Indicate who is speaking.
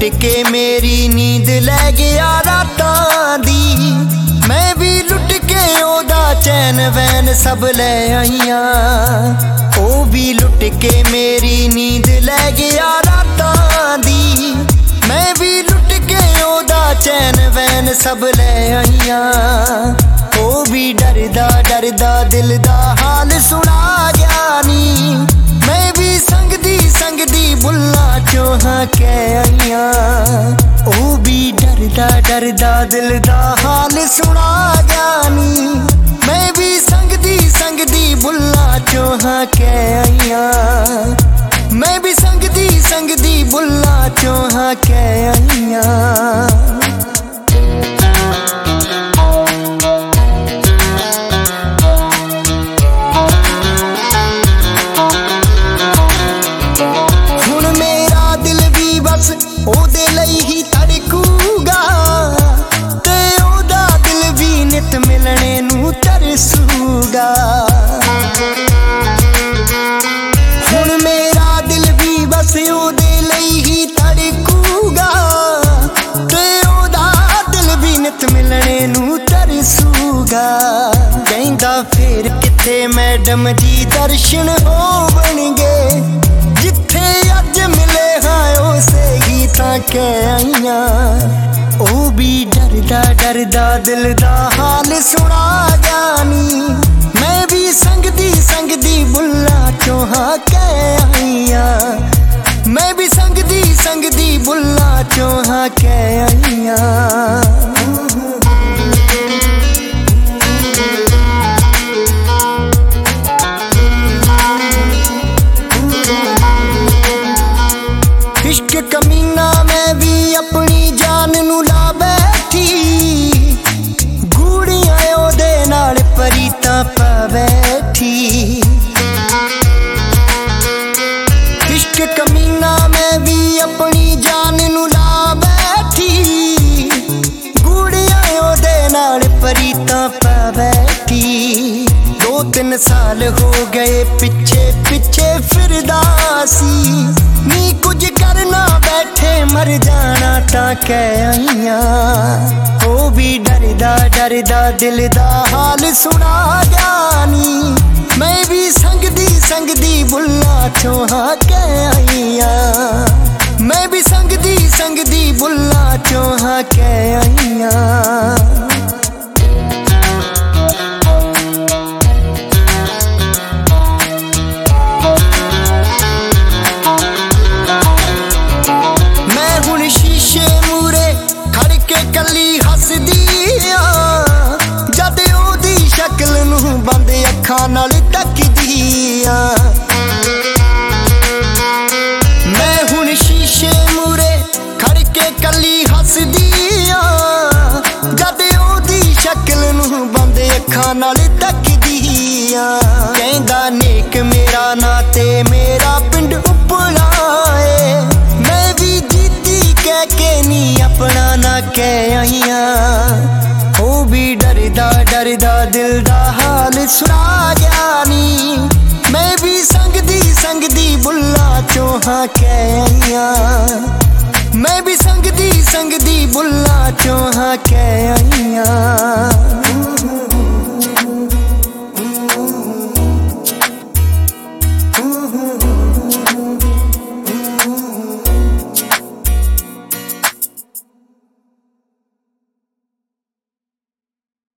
Speaker 1: के मेरी नींद लै गया रातां दी। मैं भी लुट के ओदा चैन वैन सब लै आईयां। ओ भी लुट के मेरी नींद लै गया रातां दी। मैं भी लुट के ओदा चैन वैन सब लै आईयां। ओ भी डरदा डरदा दिल दा हाल सुना गया नी। मैं भी संगदी बुल्ला चोहा कै आईयां। ओ भी डरदा डरदा दिल दा हाल सुना गया नी। मैं भी संगदी बुल्ला चोहा कै आईयां। मैं भी संगदी बुल्ला चोहा कै आईयां। ओदे लई ही धड़कूगा ते ओदा दिल भी नित मिलने नू तरसूगा। हुण मेरा दिल भी बस ओदे लई ही धड़कूगा ते ओदा दिल भी नित मिलने नू तरसूगा। कहंदा फिर किथे मैडम जी दर्शन होवणगे। जिथे अज मिले हां उसे कै आईयां। ओ भी डरदा डरदा दिल दा हाल सुना जानी। मैं भी संगदी बुल्ला चोहा कै आईयां। मैं भी संगदी बुल्ला चोहा कै आईयां। इश्क कमीना मैं भी अपनी जान नू ला बैठी। गूड़ियां ओदे नाल परीतां पा बैठी। इश्क कमीना मैं भी अपनी जान नू ला बैठी। गूड़ियां ओदे नाल परीतां पा बैठी। 2-3 साल हो गए पिछे पिछे फिरदा सी। नी कुछ करना बैठे मर जाना तां कै आईयां। ओ भी डरदा डरदा दिल दा हाल सुना जानी। मैं भी संगदी बुल्ला चोहा कै आईयां। मैं भी संगदी बुल्ला चोहा कै आईयां। कली हसदिया जद ओदी शक्ल नू बंद अखां नाल तकदिया। मैं हुण शीशे मूरे खड़ के कली हसदिया जद ओदी शक्ल नू बंद अखां नाल तकदिया। कहंदा नेक मेरा ना ते मेरा पिंड उपला है। मैं भी जीती कह के नी अपना ना कै आईयां। ओ भी डरदा डरदा दिल दा हाल सुना जानी। मैं भी संगदी बुल्ला चोहा कै आईयां। मैं भी संगदी बुल्ला चोहा कै आईयां।